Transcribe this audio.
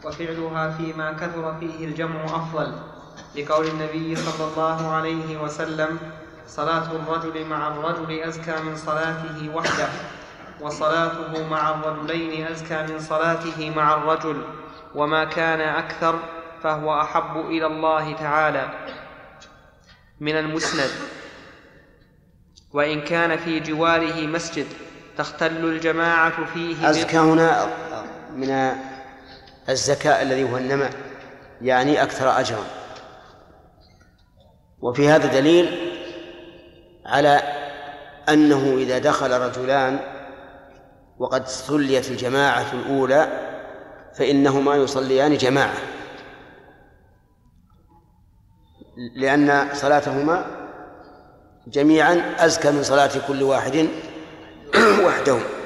وفعلها فيما كثر فيه الجمع أفضل، لقول النبي صلى الله عليه وسلم: صلاة الرجل مع الرجل أزكى من صلاته وحده، وصلاته مع الرجلين أزكى من صلاته مع الرجل، وما كان أكثر فهو أحب إلى الله تعالى من المسند، وإن كان في جواره مسجد تختل الجماعة فيه. أزكى هنا من الزكاة الذي هو النماء، يعني أكثر أجرا. وفي هذا دليل على أنه إذا دخل رجلان وقد صليت الجماعة الأولى فإنهما يصليان جماعة، لأن صلاتهما جميعا أزكى من صلاة كل واحد وحده.